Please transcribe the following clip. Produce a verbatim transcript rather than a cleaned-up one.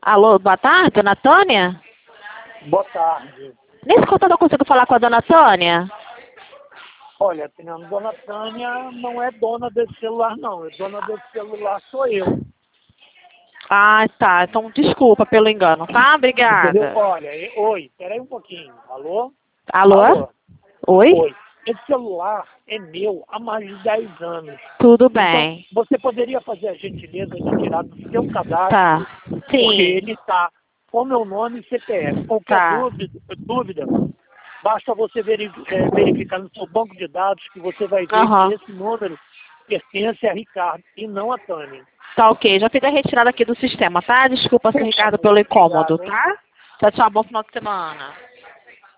Alô, boa tarde, dona Tânia? Boa tarde. Nesse contato eu consigo falar com a dona Tânia? Olha, Fernando, dona Tânia não é dona desse celular, não. É dona desse celular sou eu. Ah, tá. Então desculpa pelo engano, tá? Entendeu? Obrigada. Olha, e- oi, peraí um pouquinho. Alô? Alô? Alô? Oi? Oi. Esse celular é meu há mais de dez anos. Tudo Então, bem. você poderia fazer a gentileza de tirar do seu cadastro, Tá. porque Sim. ele está com meu nome e C P F. Qualquer Tá. dúvida, dúvida basta você veri- eh, verificar no seu banco de dados que você vai ver que Aham. esse número pertence a Ricardo e não a Tânia. Tá ok. Já fiz a retirada aqui do sistema, tá? Desculpa, seu Por Ricardo, favor, pelo incômodo, obrigado, hein? tá? Tchau, tchau. Bom final de semana.